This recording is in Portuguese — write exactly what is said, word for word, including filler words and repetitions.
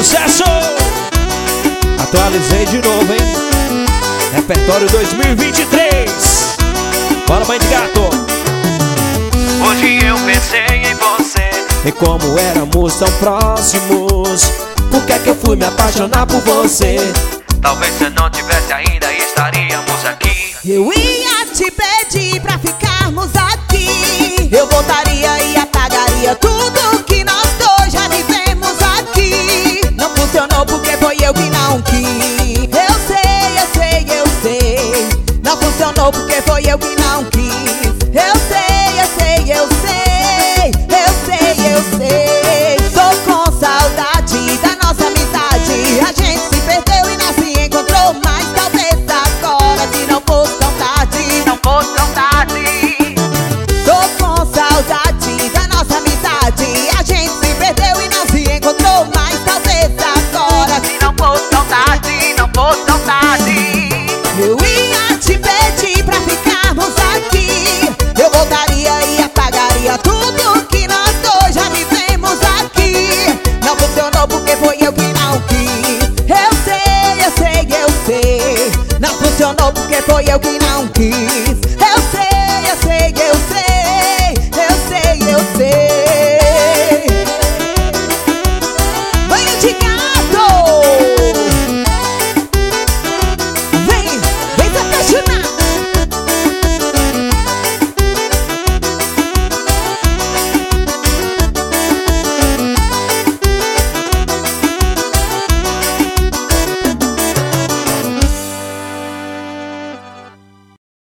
sucesso! Atualizei de novo, hein? Repertório dois mil e vinte e três. Bora, mãe de gato. Hoje eu pensei em você. E como éramos tão próximos, por que é que eu fui me apaixonar por você? Talvez se eu não tivesse ainda estaríamos aqui. Eu ia te pedir pra ficarmos aqui. Eu voltaria e apagaria tudo que nós dois já vivemos aqui. Não funcionou porque foi eu que não quis. Eu sei, eu sei, eu sei. Não funcionou porque foi eu que não quis. Eu sei, eu sei, eu sei. Eu sei, eu sei. Tô com saudade da nossa amizade. A gente se perdeu e não se encontrou mais. Talvez agora, se não fosse tão tarde, Não fosse tão tarde. tô com saudade da nossa amizade. A gente se perdeu e não se encontrou mais. Talvez agora, Se não fosse tão tarde, não fosse tão tarde. eu ia te pedir pra ficarmos aqui. Eu voltaria e apagaria tudo que nós dois já vivemos aqui. Não funcionou porque foi eu que não quis. Eu sei, eu sei, eu sei. Não funcionou porque foi eu que não quis.